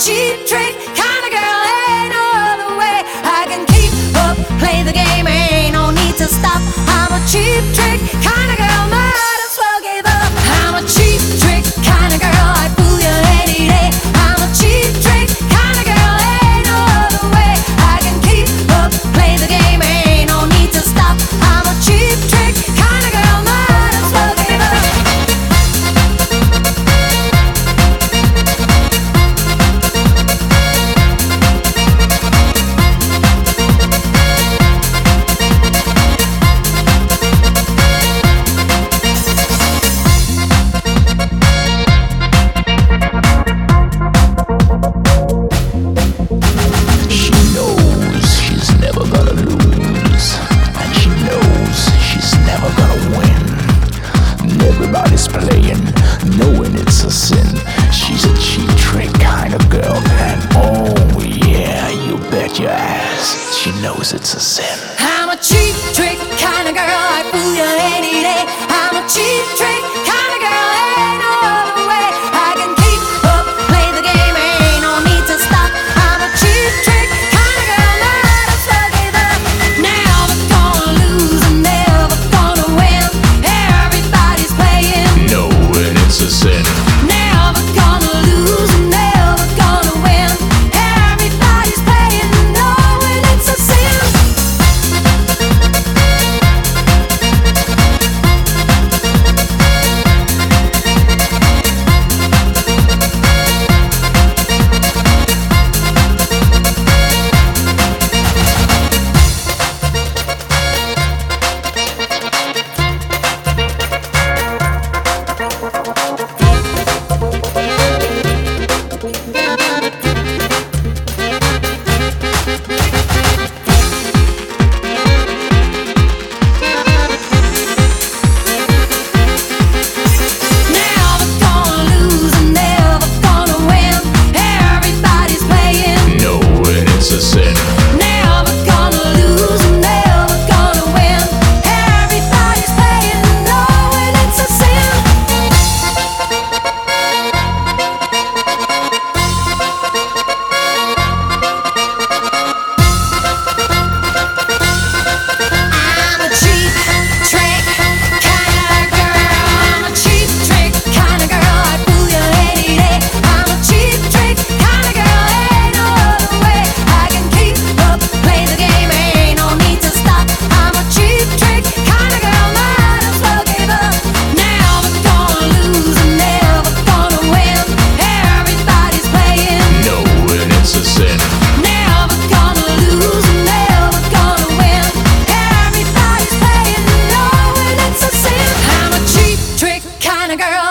cheap trick kind of girl, ain't no other way. I can keep up, play the game, ain't no need to stop. I'm a cheap trick kind of girl, might as well give up. I'm a cheap trick kind of girl, I'd fool you any day. I'm a cheap trick kind of girl, ain't no other way. I can keep up, play the game, ain't no need to stop. I'm a cheap trick kind of girl, might as well give up. Everybody's playing, knowing it's a sin. She's a cheap trick kind of girl, and oh yeah, you bet your ass she knows it's a sin. I'm a cheap trick kind of girl, I'd fool you any day. I'm a cheap trick kind of girl, ain't no other way. I can keep up, play the game, ain't no need to stop. I'm a cheap trick kind of girl, might as well give up. Never gonna lose and never gonna win. Everybody's playing, Knowing it's a sin. never gonna lose and never gonna win. Everybody's playing, knowing it's a sin. Never gonna lose and never gonna win. Everybody's playing, Knowing it's a sin. never gonna lose and never gonna win. Everybody's playing, knowing it's a sin. I'm a cheap trick kind of girl. I'm a cheap trick kind of girl, I'd fool you any day. I'm a cheap trick kind of girl, ain't no other way. I can keep up, play the game, ain't no need to stop. I'm a cheap trick kind of girl, might as well give up. Never gonna lose and never gonna win. Everybody's playing, Knowing it's a sin. never gonna lose and never gonna win. Everybody's playing, knowing it's a sin. I'm a cheap trick kind of girl.